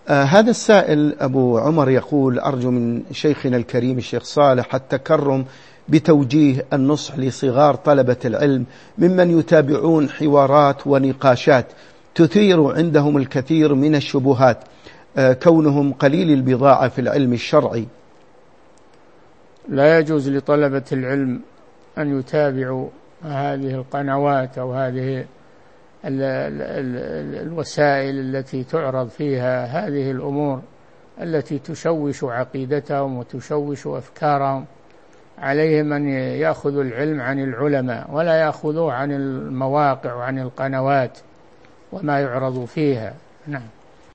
هذا السائل أبو عمر يقول: أرجو من شيخنا الكريم الشيخ صالح التكرم بتوجيه النصح لصغار طلبة العلم ممن يتابعون حوارات ونقاشات تثير عندهم الكثير من الشبهات، كونهم قليل البضاعة في العلم الشرعي. لا يجوز لطلبة العلم أن يتابعوا هذه القنوات أو هذه الوسائل التي تعرض فيها هذه الأمور التي تشوش عقيدتهم وتشوش أفكارهم. عليهم أن يأخذوا العلم عن العلماء ولا يأخذوه عن المواقع وعن القنوات وما يعرض فيها. نعم.